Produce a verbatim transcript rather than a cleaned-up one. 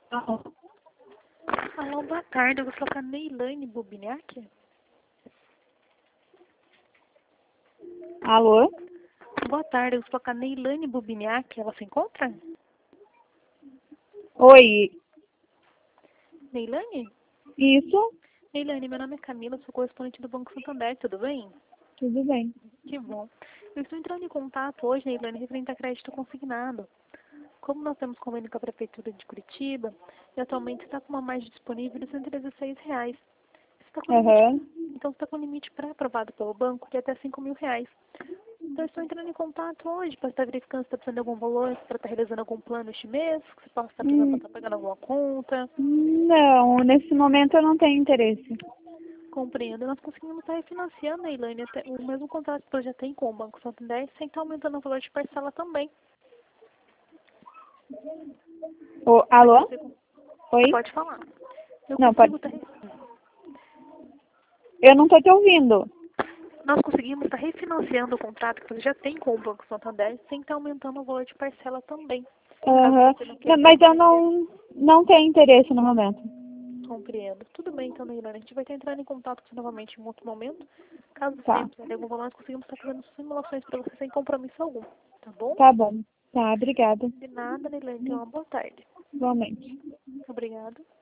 Alô? Alô, boa tarde. Eu vou falar com a Neilane Bubiniak. Alô? Boa tarde. Eu vou falar com a Neilane Bubiniak. Ela se encontra? Oi. Neilane? Isso? Neilane, meu nome é Camila, sou correspondente do Banco Santander. Tudo bem? Tudo bem. Que bom. Eu estou entrando em contato hoje, Neilane, referente a crédito consignado. Como nós temos convênio com a Prefeitura de Curitiba, e atualmente está com uma margem disponível de cento e dezesseis reais. Está com limite, Aham. então está com limite pré-aprovado pelo banco de até cinco mil reais. Então eu estou entrando em contato hoje para estar verificando se está precisando de algum valor, para estar realizando algum plano este mês, que você possa estar precisando para Hum, estar pagando alguma conta. não, nesse momento eu não tenho interesse. Compreendo. Nós conseguimos estar refinanciando, Neilane, até o mesmo contrato que você já tem com o Banco Santander, sem estar aumentando o valor de parcela também. Ô, Eu alô? consigo... Oi? Pode falar. Eu Não, pode. consigo estar... Eu não tô te ouvindo. Nós conseguimos estar refinanciando o contrato que você já tem com o Banco Santander, sem estar aumentando o valor de parcela também. Caso Aham. você não Não, queira mas eu permanecer. não, não tenho interesse no momento. Compreendo. Tudo bem, então, Neilane. A gente vai estar entrando em contato com você novamente em um outro momento. Caso você tenha Tá. precisar de algum valor, nós conseguimos estar fazendo simulações para você sem compromisso algum. Tá bom? Tá bom. Tá, obrigada. De nada, Neilane. Tenha uma boa tarde. Igualmente. Obrigada.